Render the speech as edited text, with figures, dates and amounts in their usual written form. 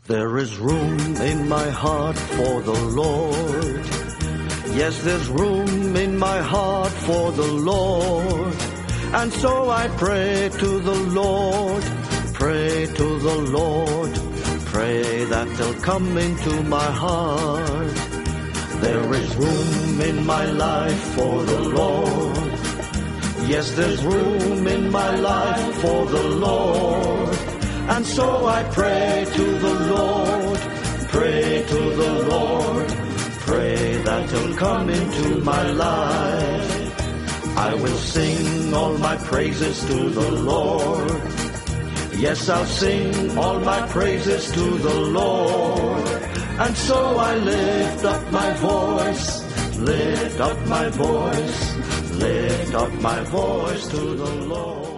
There is room in my heart for the Lord. Yes, there's room in my heart for the Lord. And so I pray to the Lord, pray to the Lord, pray that they'll come into my heart. There is room in my life for the Lord. Yes, there's room in my life for the Lord. And so I pray to the Lord, pray to the Lord, pray that He'll come into my life. I will sing all my praises to the Lord. Yes, I'll sing all my praises to the Lord. And so I lift up my voice, lift up my voice, lift up my voice to the Lord.